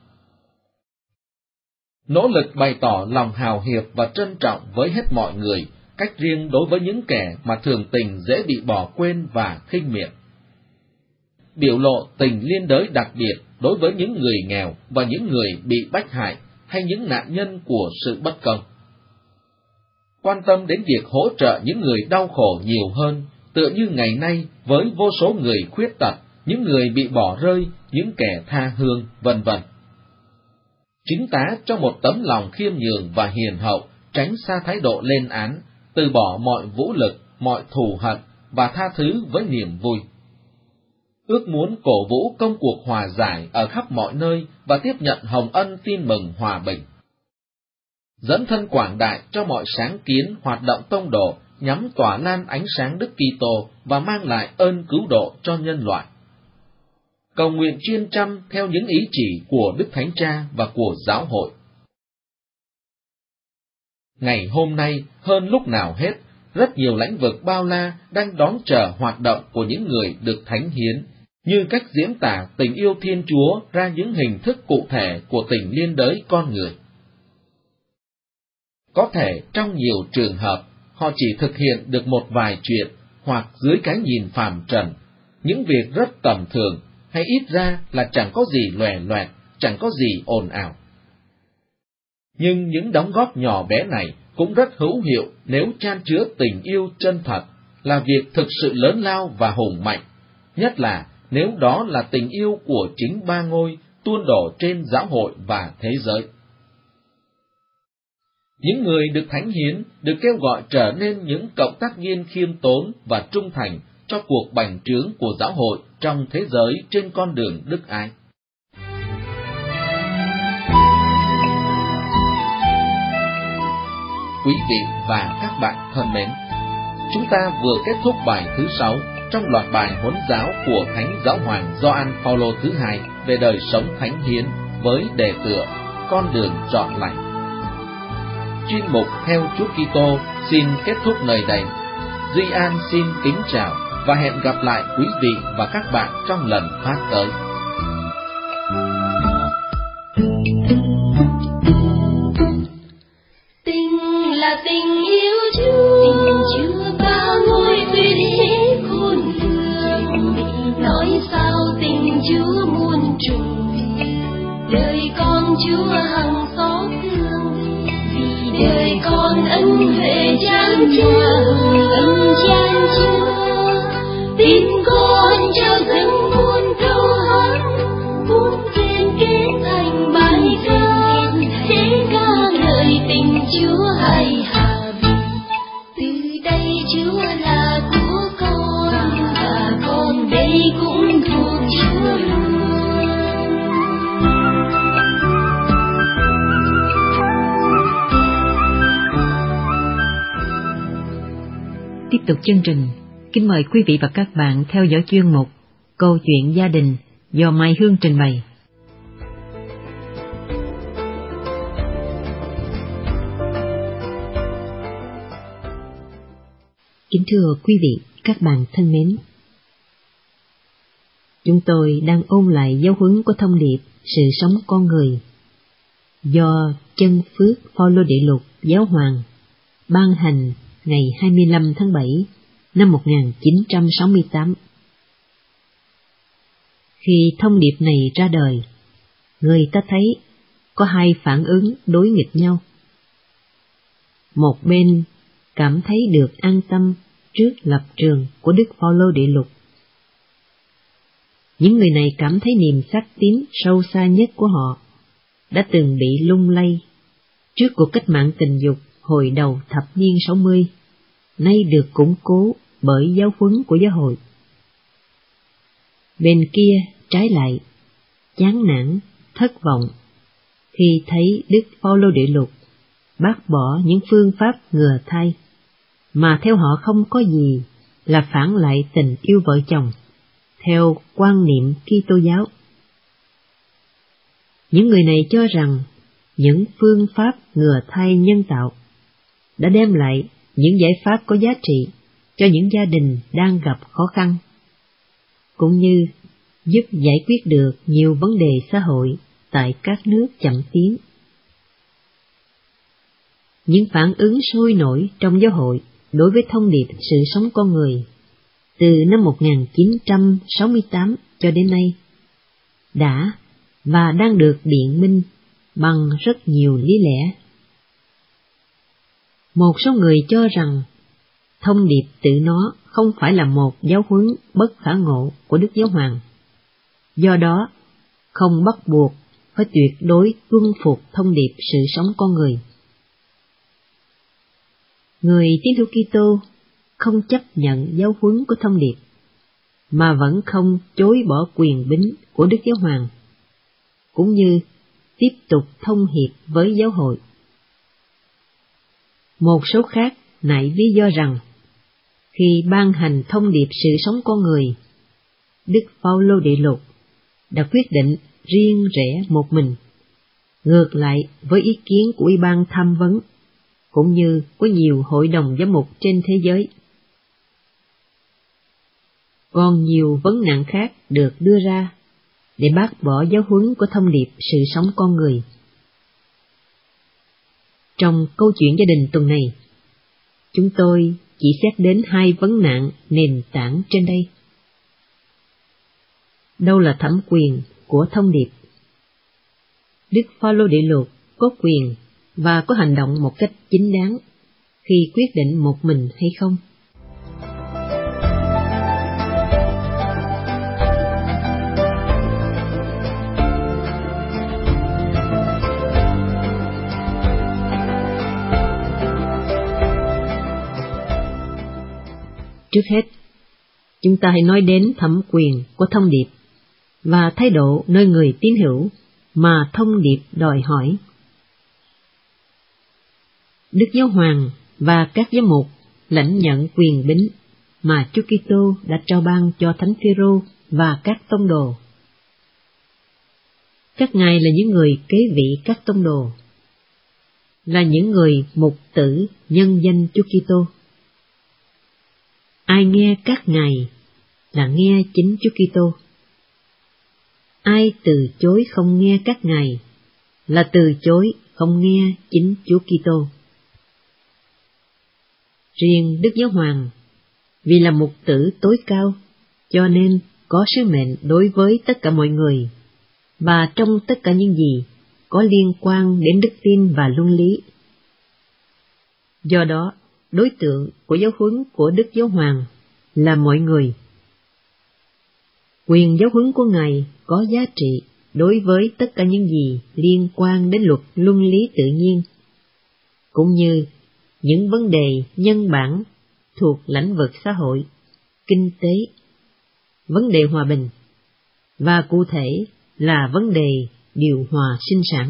Nỗ lực bày tỏ lòng hào hiệp và trân trọng với hết mọi người, cách riêng đối với những kẻ mà thường tình dễ bị bỏ quên và khinh miệt. Biểu lộ tình liên đới đặc biệt đối với những người nghèo và những người bị bách hại hay những nạn nhân của sự bất công. quan tâm đến việc hỗ trợ những người đau khổ nhiều hơn, tựa như ngày nay với vô số người khuyết tật, những người bị bỏ rơi, những kẻ tha hương, vân vân. Chính tá cho một tấm lòng khiêm nhường và hiền hậu, tránh xa thái độ lên án, từ bỏ mọi vũ lực, mọi thù hận và tha thứ với niềm vui. Ước muốn cổ vũ công cuộc hòa giải ở khắp mọi nơi và tiếp nhận hồng ân tin mừng hòa bình. Dẫn thân quảng đại cho mọi sáng kiến hoạt động tông đồ nhắm tỏa lan ánh sáng Đức Kitô và mang lại ơn cứu độ cho nhân loại. Cầu nguyện chuyên chăm theo những ý chỉ của Đức Thánh Cha và của giáo hội. Ngày hôm nay, hơn lúc nào hết, rất nhiều lĩnh vực bao la đang đón chờ hoạt động của những người được thánh hiến, như cách diễn tả tình yêu Thiên Chúa ra những hình thức cụ thể của tình liên đới con người. Có thể trong nhiều trường hợp, họ chỉ thực hiện được một vài chuyện, hoặc dưới cái nhìn phàm trần, những việc rất tầm thường, hay ít ra là chẳng có gì lòe loẹt, chẳng có gì ồn ào. Nhưng những đóng góp nhỏ bé này cũng rất hữu hiệu nếu chan chứa tình yêu chân thật, là việc thực sự lớn lao và hùng mạnh, nhất là nếu đó là tình yêu của chính Ba Ngôi tuôn đổ trên giáo hội và thế giới. Những người được thánh hiến được kêu gọi trở nên những cộng tác viên khiêm tốn và trung thành cho cuộc bành trướng của giáo hội trong thế giới trên con đường đức ái. Quý vị và các bạn thân mến, chúng ta vừa kết thúc bài thứ sáu trong loạt bài huấn giáo của Thánh Giáo hoàng Gioan Phaolô thứ hai về đời sống thánh hiến với đề tựa Con đường trọn lành. Chuyên mục Theo Chúa Kitô xin kết thúc nơi đây. Duy An xin kính chào và hẹn gặp lại quý vị và các bạn trong lần phát tới. Tình là tình yêu Chúa, tình Chúa Ba Ngôi tuyệt thế khôn lường. Nói sao tình Chúa muôn trùng, đời con Chúa hằng xót thương. Vì đời con ân huệ chan chứa, ân chan chứa, tin con trao dâng muôn câu hát, cuốn kết kết thành bài ca, thế ca ngợi tình Chúa hay hà vì. Từ đây Chúa là của con, và con đây cũng thuộc Chúa luôn. Tiếp tục chương trình, kính mời quý vị và các bạn theo dõi chuyên mục Câu chuyện gia đình do Mai Hương trình bày. Kính thưa quý vị, các bạn thân mến, chúng tôi đang ôn lại giáo huấn của thông điệp sự sống con người do Chân Phước Phaolô Đệ Lục Giáo hoàng ban hành ngày hai mươi lăm tháng bảy năm một nghìn chín trăm sáu mươi tám. Khi thông điệp này ra đời, người ta thấy có hai phản ứng đối nghịch nhau. Một bên cảm thấy được an tâm trước lập trường của Đức Phaolô Đệ Lục. Những người này cảm thấy niềm xác tín sâu xa nhất của họ đã từng bị lung lay trước cuộc cách mạng tình dục hồi đầu thập niên sáu mươi, nay được củng cố bởi giáo huấn của giáo hội. Bên kia trái lại, chán nản, thất vọng khi thấy Đức Phaolô Đệ Lục bác bỏ những phương pháp ngừa thai, mà theo họ không có gì là phản lại tình yêu vợ chồng theo quan niệm Kitô giáo. Những người này cho rằng những phương pháp ngừa thai nhân tạo đã đem lại những giải pháp có giá trị cho những gia đình đang gặp khó khăn, cũng như giúp giải quyết được nhiều vấn đề xã hội tại các nước chậm tiến. Những phản ứng sôi nổi trong giáo hội đối với thông điệp sự sống con người từ năm một nghìn chín trăm sáu mươi tám cho đến nay đã và đang được biện minh bằng rất nhiều lý lẽ. Một số người cho rằng thông điệp tự nó không phải là một giáo huấn bất khả ngộ của Đức Giáo Hoàng, do đó không bắt buộc phải tuyệt đối tuân phục thông điệp sự sống con người. Người tín hữu Kitô không chấp nhận giáo huấn của thông điệp, mà vẫn không chối bỏ quyền bính của Đức Giáo Hoàng, cũng như tiếp tục thông hiệp với giáo hội. Một số khác nảy lý do rằng, khi ban hành thông điệp sự sống con người, Đức Phao-lô Đệ Lục đã quyết định riêng rẽ một mình, ngược lại với ý kiến của Ủy ban tham vấn, cũng như của nhiều hội đồng giám mục trên thế giới. Còn nhiều vấn nạn khác được đưa ra để bác bỏ giáo huấn của thông điệp sự sống con người. Trong câu chuyện gia đình tuần này, chúng tôi chỉ xét đến hai vấn nạn nền tảng trên đây. Đâu là thẩm quyền của thông điệp? Đức Phao-lô Đệ Lục có quyền và có hành động một cách chính đáng khi quyết định một mình hay không? Trước hết, chúng ta hãy nói đến thẩm quyền của thông điệp và thái độ nơi người tín hữu mà thông điệp đòi hỏi. Đức Giáo Hoàng và các giám mục lãnh nhận quyền bính mà Chúa Kitô đã trao ban cho Thánh Phêrô và các tông đồ. Các ngài là những người kế vị các tông đồ, là những người mục tử nhân danh Chúa Kitô. Ai nghe các ngài là nghe chính Chúa Kitô. Ai từ chối không nghe các ngài là từ chối không nghe chính Chúa Kitô. Riêng Đức Giáo Hoàng, vì là mục tử tối cao, cho nên có sứ mệnh đối với tất cả mọi người, và trong tất cả những gì có liên quan đến đức tin và luân lý. Do đó, đối tượng của giáo huấn của Đức Giáo Hoàng là mọi người. Quyền giáo huấn của Ngài có giá trị đối với tất cả những gì liên quan đến luật luân lý tự nhiên, cũng như những vấn đề nhân bản thuộc lĩnh vực xã hội, kinh tế, vấn đề hòa bình, và cụ thể là vấn đề điều hòa sinh sản.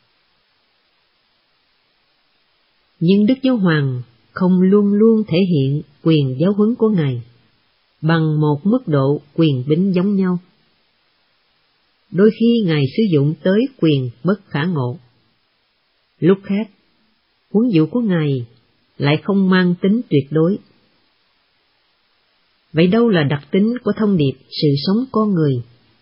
Nhưng Đức Giáo Hoàng không luôn luôn thể hiện quyền giáo huấn của Ngài bằng một mức độ quyền bính giống nhau. Đôi khi Ngài sử dụng tới quyền bất khả ngộ. Lúc khác, huấn dụ của Ngài lại không mang tính tuyệt đối. Vậy đâu là đặc tính của thông điệp sự sống con người?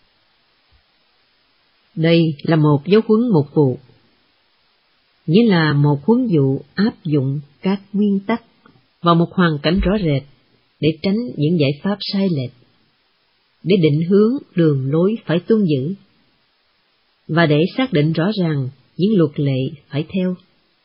Đây là một giáo huấn một vụ, nghĩa là một huấn dụ áp dụng các nguyên tắc vào một hoàn cảnh rõ rệt để tránh những giải pháp sai lệch, để định hướng đường lối phải tuân giữ, và để xác định rõ ràng những luật lệ phải theo.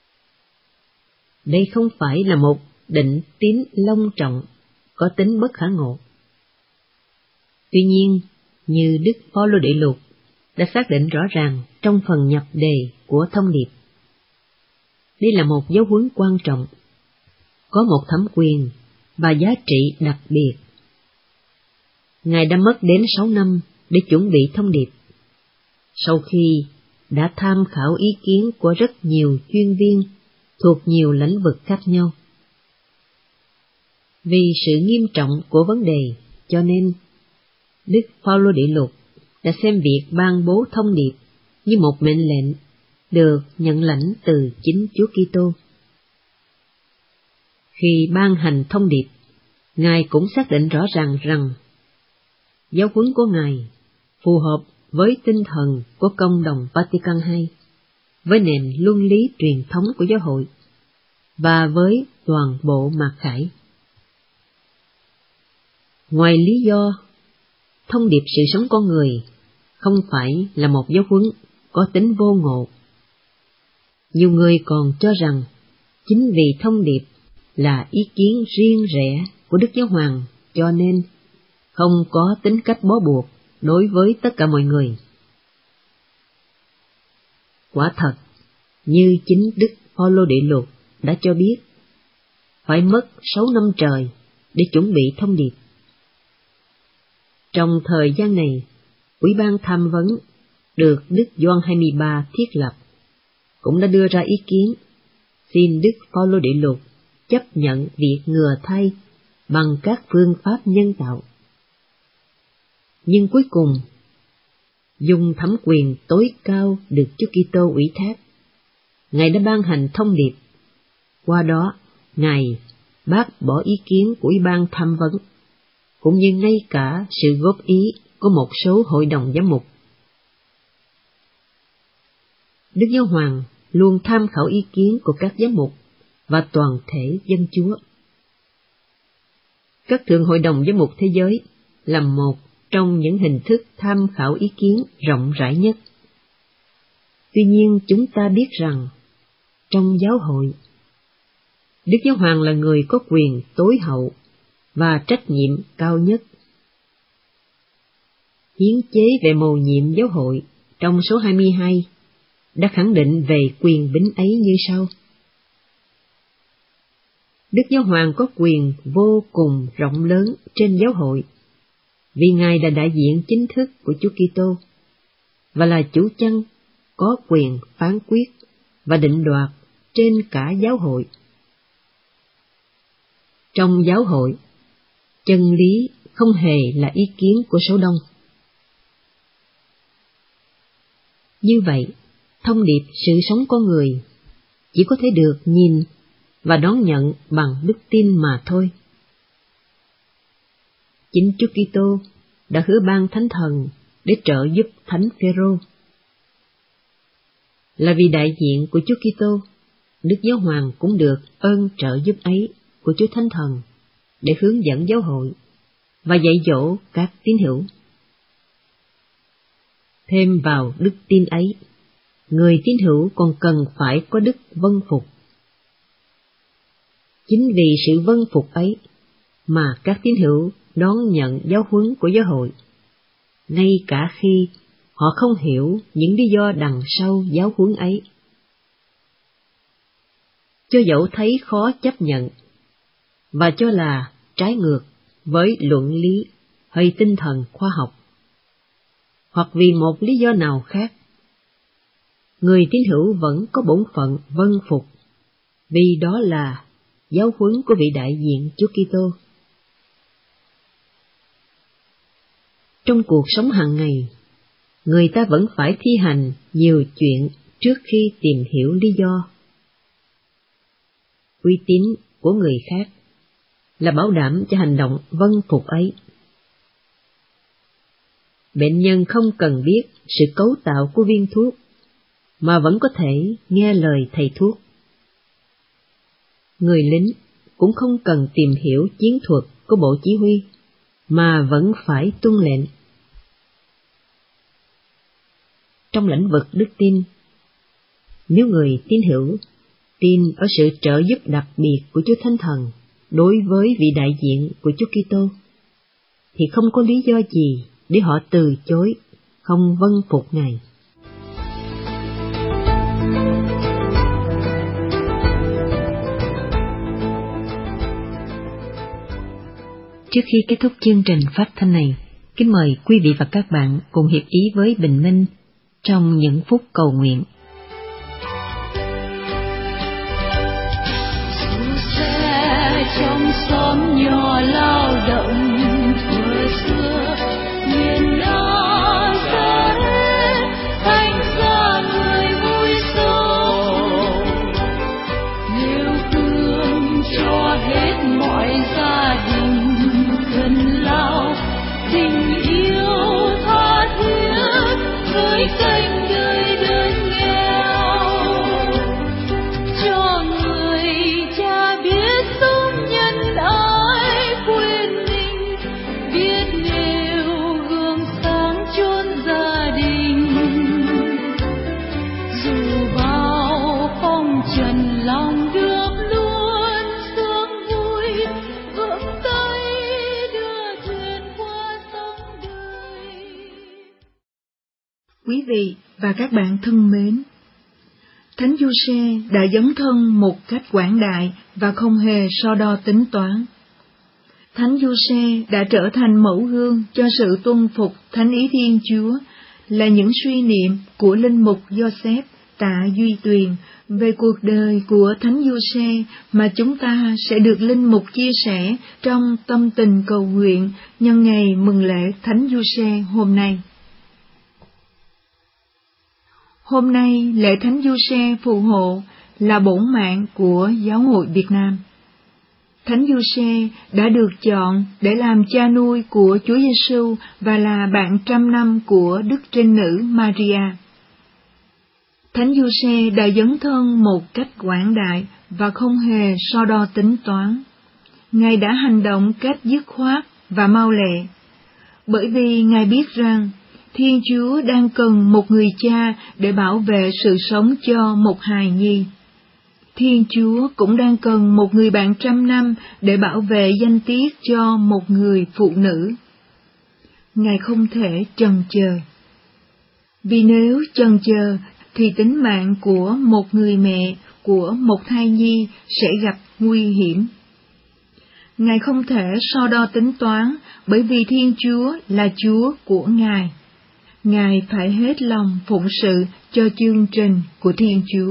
Đây không phải là một định tín long trọng, có tính bất khả ngộ. Tuy nhiên, như Đức Phao-lô Đệ Lục đã xác định rõ ràng trong phần nhập đề của thông điệp, đây là một giáo huấn quan trọng, có một thẩm quyền và giá trị đặc biệt. Ngài đã mất đến sáu năm để chuẩn bị thông điệp, sau khi đã tham khảo ý kiến của rất nhiều chuyên viên thuộc nhiều lĩnh vực khác nhau. Vì sự nghiêm trọng của vấn đề, cho nên Đức Phao-lô Đệ Lục đã xem việc ban bố thông điệp như một mệnh lệnh được nhận lãnh từ chính Chúa Kitô. Khi ban hành thông điệp, Ngài cũng xác định rõ ràng rằng giáo huấn của Ngài phù hợp với tinh thần của Công đồng Vatican hai, với nền luân lý truyền thống của giáo hội, và với toàn bộ mạc khải. Ngoài lý do, thông điệp sự sống con người không phải là một giáo huấn có tính vô ngộ. Nhiều người còn cho rằng Chính vì thông điệp là ý kiến riêng rẽ của Đức Giáo Hoàng, cho nên không có tính cách bó buộc đối với tất cả mọi người. Quả thật, như chính Đức Phaolô Đệ Lục đã cho biết, phải mất sáu năm trời để chuẩn bị thông điệp. Trong thời gian này, Ủy ban tham vấn được Đức Gioan hai mươi ba thiết lập cũng đã đưa ra ý kiến xin Đức Phaolô Đệ Lục chấp nhận việc ngừa thai bằng các phương pháp nhân tạo. Nhưng cuối cùng, dùng thẩm quyền tối cao được Chúa Kitô ủy thác, Ngài đã ban hành thông điệp. Qua đó, Ngài bác bỏ ý kiến của Ủy ban tham vấn, cũng như ngay cả sự góp ý của một số hội đồng giám mục. Đức Giáo Hoàng luôn tham khảo ý kiến của các giám mục và toàn thể dân Chúa. Các thượng hội đồng giám mục thế giới là một trong những hình thức tham khảo ý kiến rộng rãi nhất. Tuy nhiên chúng ta biết rằng, trong giáo hội, Đức Giáo Hoàng là người có quyền tối hậu và trách nhiệm cao nhất. Hiến chế về mầu nhiệm giáo hội trong số hai mươi hai đã khẳng định về quyền bính ấy như sau. Đức Giáo Hoàng có quyền vô cùng rộng lớn trên giáo hội, vì Ngài là đại diện chính thức của Chúa Kitô và là chủ chăn có quyền phán quyết và định đoạt trên cả giáo hội. Trong giáo hội, chân lý không hề là ý kiến của số đông. Như vậy, thông điệp sự sống con người chỉ có thể được nhìn và đón nhận bằng đức tin mà thôi. Chính Chúa Kitô đã hứa ban Thánh Thần để trợ giúp Thánh Phêrô. Là vì đại diện của Chúa Kitô, Đức Giáo Hoàng cũng được ơn trợ giúp ấy của Chúa Thánh Thần để hướng dẫn giáo hội và dạy dỗ các tín hữu. Thêm vào đức tin ấy, người tín hữu còn cần phải có đức vâng phục. Chính vì sự vâng phục ấy mà các tín hữu đón nhận giáo huấn của giáo hội, ngay cả khi họ không hiểu những lý do đằng sau giáo huấn ấy. Cho dẫu thấy khó chấp nhận và cho là trái ngược với luận lý hay tinh thần khoa học, hoặc vì một lý do nào khác, người tín hữu vẫn có bổn phận vâng phục, vì đó là giáo huấn của vị đại diện Chúa Kitô. Trong cuộc sống hàng ngày, người ta vẫn phải thi hành nhiều chuyện trước khi tìm hiểu lý do. Uy tín của người khác là bảo đảm cho hành động vâng phục ấy. Bệnh nhân không cần biết sự cấu tạo của viên thuốc, mà vẫn có thể nghe lời thầy thuốc. Người lính cũng không cần tìm hiểu chiến thuật của bộ chỉ huy, mà vẫn phải tuân lệnh. Trong lĩnh vực đức tin, nếu người tín hữu tin ở sự trợ giúp đặc biệt của Chúa Thánh Thần đối với vị đại diện của Chúa Kitô, thì không có lý do gì để họ từ chối, không vâng phục Ngài. Trước khi kết thúc chương trình phát thanh này, kính mời quý vị và các bạn cùng hiệp ý với Bình Minh trong những phút cầu nguyện. Trong xóm nhỏ lao động thuở xưa, miền Nazareth thành ra người vui sống, nêu gương cho hết mọi gia đình cần lao, tình yêu tha thiết với cánh đời đơn nghèo, cho người cha biết sống nhân ái quên mình, biết nêu gương sáng chốn gia đình. Dù bao phong trần lòng nước và các bạn thân mến, Thánh Giuse đã dấn thân một cách quảng đại và không hề so đo tính toán. Thánh Giuse đã trở thành mẫu gương cho sự tuân phục thánh ý Thiên Chúa, là những suy niệm của linh mục Joseph Tạ Duy Tuyền về cuộc đời của Thánh Giuse mà chúng ta sẽ được linh mục chia sẻ trong tâm tình cầu nguyện nhân ngày mừng lễ Thánh Giuse hôm nay. Hôm nay, lễ Thánh Giuse phù hộ là bổn mạng của Giáo hội Việt Nam. Thánh Giuse đã được chọn để làm cha nuôi của Chúa Giêsu và là bạn trăm năm của Đức Trinh Nữ Maria. Thánh Giuse đã dấn thân một cách quảng đại và không hề so đo tính toán. Ngài đã hành động cách dứt khoát và mau lẹ, bởi vì Ngài biết rằng Thiên Chúa đang cần một người cha để bảo vệ sự sống cho một hài nhi. Thiên Chúa cũng đang cần một người bạn trăm năm để bảo vệ danh tiết cho một người phụ nữ. Ngài không thể chần chờ. Vì nếu chần chờ thì tính mạng của một người mẹ, của một thai nhi sẽ gặp nguy hiểm. Ngài không thể so đo tính toán, bởi vì Thiên Chúa là Chúa của Ngài. Ngài phải hết lòng phụng sự cho chương trình của Thiên Chúa.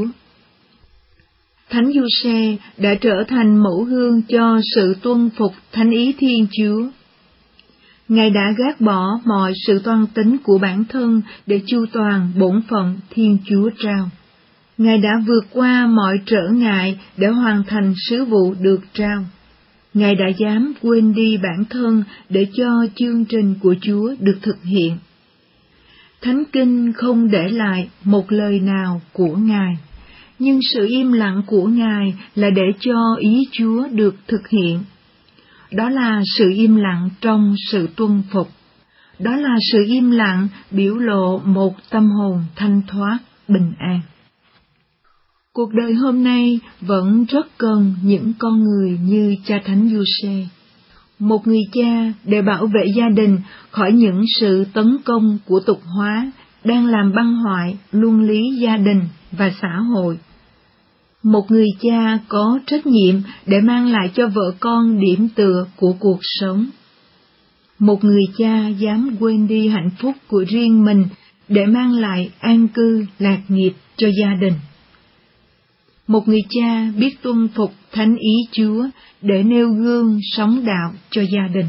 Thánh Giuse đã trở thành mẫu gương cho sự tuân phục thánh ý Thiên Chúa. Ngài đã gác bỏ mọi sự toan tính của bản thân để chu toàn bổn phận Thiên Chúa trao. Ngài đã vượt qua mọi trở ngại để hoàn thành sứ vụ được trao. Ngài đã dám quên đi bản thân để cho chương trình của Chúa được thực hiện. Thánh Kinh không để lại một lời nào của Ngài, nhưng sự im lặng của Ngài là để cho ý Chúa được thực hiện. Đó là sự im lặng trong sự tuân phục. Đó là sự im lặng biểu lộ một tâm hồn thanh thoát, bình an. Cuộc đời hôm nay vẫn rất cần những con người như cha Thánh Giuse, một người cha để bảo vệ gia đình khỏi những sự tấn công của tục hóa đang làm băng hoại luân lý gia đình và xã hội. Một người cha có trách nhiệm để mang lại cho vợ con điểm tựa của cuộc sống. Một người cha dám quên đi hạnh phúc của riêng mình để mang lại an cư lạc nghiệp cho gia đình. Một người cha biết tuân phục thánh ý Chúa để nêu gương sống đạo cho gia đình.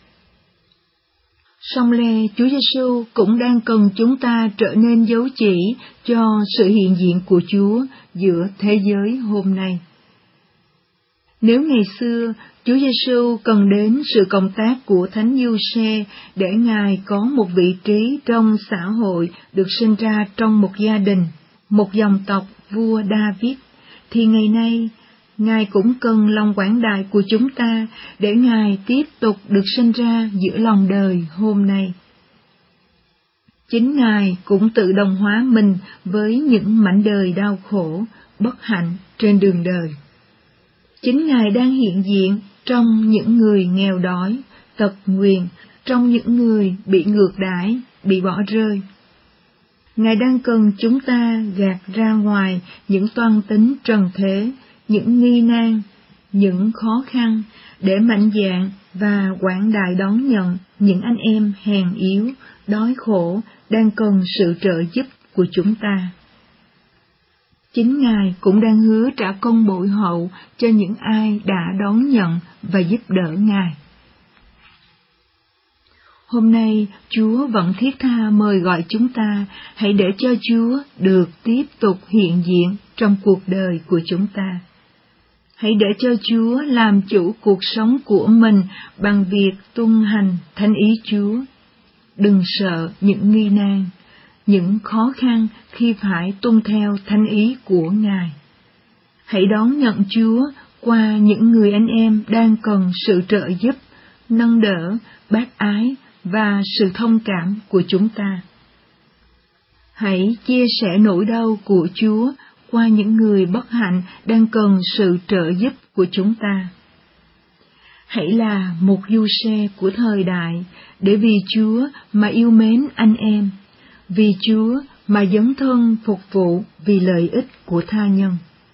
Song le Chúa Giêsu cũng đang cần chúng ta trở nên dấu chỉ cho sự hiện diện của Chúa giữa thế giới hôm nay. Nếu ngày xưa Chúa Giêsu cần đến sự cộng tác của Thánh Giuse để Ngài có một vị trí trong xã hội được sinh ra trong một gia đình, một dòng tộc vua David, thì ngày nay Ngài cũng cần lòng quảng đại của chúng ta để Ngài tiếp tục được sinh ra giữa lòng đời hôm nay. Chính Ngài cũng tự đồng hóa mình với những mảnh đời đau khổ, bất hạnh trên đường đời. Chính Ngài đang hiện diện trong những người nghèo đói, tật nguyền, trong những người bị ngược đãi, bị bỏ rơi. Ngài đang cần chúng ta gạt ra ngoài những toan tính trần thế, những nghi nan, những khó khăn, để mạnh dạn và quảng đại đón nhận những anh em hèn yếu, đói khổ, đang cần sự trợ giúp của chúng ta. Chính Ngài cũng đang hứa trả công bội hậu cho những ai đã đón nhận và giúp đỡ Ngài. Hôm nay, Chúa vẫn thiết tha mời gọi chúng ta, hãy để cho Chúa được tiếp tục hiện diện trong cuộc đời của chúng ta. Hãy để cho Chúa làm chủ cuộc sống của mình bằng việc tuân hành thánh ý Chúa. Đừng sợ những nghi nan, những khó khăn khi phải tuân theo thánh ý của Ngài. Hãy đón nhận Chúa qua những người anh em đang cần sự trợ giúp, nâng đỡ, bác ái và sự thông cảm của chúng ta. Hãy chia sẻ nỗi đau của Chúa qua những người bất hạnh đang cần sự trợ giúp của chúng ta. Hãy là một Giuse của thời đại, để vì Chúa mà yêu mến anh em, vì Chúa mà dấn thân phục vụ vì lợi ích của tha nhân.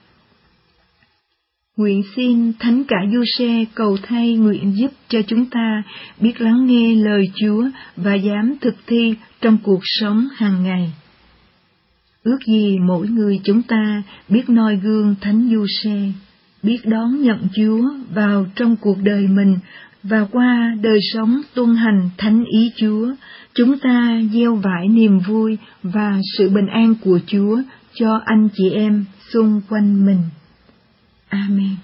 Nguyện xin Thánh Cả Giuse cầu thay nguyện giúp cho chúng ta biết lắng nghe lời Chúa và dám thực thi trong cuộc sống hàng ngày. Ước gì mỗi người chúng ta biết noi gương Thánh Giuse, biết đón nhận Chúa vào trong cuộc đời mình và qua đời sống tuân hành thánh ý Chúa, chúng ta gieo vải niềm vui và sự bình an của Chúa cho anh chị em xung quanh mình. Amen.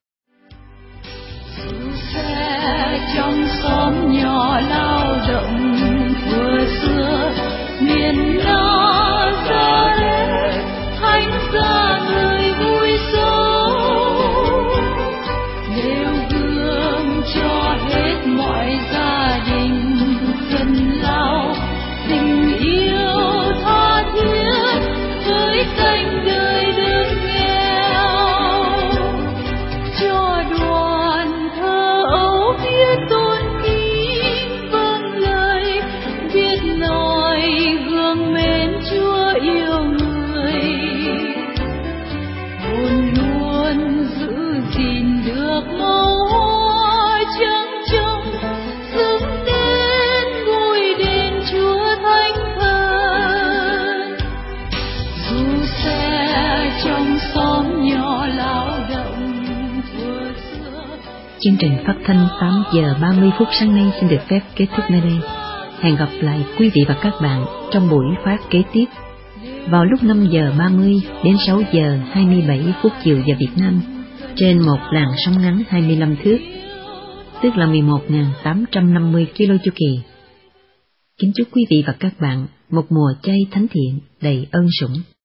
Trong xóm nhỏ lao động vừa xưa miền Nazareth, thánh ra người vui sống, nêu gương cho hết mọi gia đình dân lao tình yêu tha thiết với cánh đời đơn nghèo, cho đoàn thơ ấu viết tôn kính vâng lời, viết nói gương mến Chúa yêu người, luôn luôn giữ gìn được màu hoa trắng trong xứng đến ngôi đền Chúa thánh thần. Dù xe trong xóm nhỏ lao động vừa xưa. Chương trình phát thanh tám giờ ba mươi phút sáng nay xin được phép kết thúc nơi đây. Hẹn gặp lại quý vị và các bạn trong buổi phát kế tiếp vào lúc năm giờ ba mươi đến sáu giờ hai mươi bảy phút chiều giờ Việt Nam trên một làn sóng ngắn hai mươi lăm thước, tức là mười một nghìn tám trăm năm mươi ki lô chu kỳ. Kính chúc quý vị và các bạn một mùa chay thánh thiện đầy ơn sủng.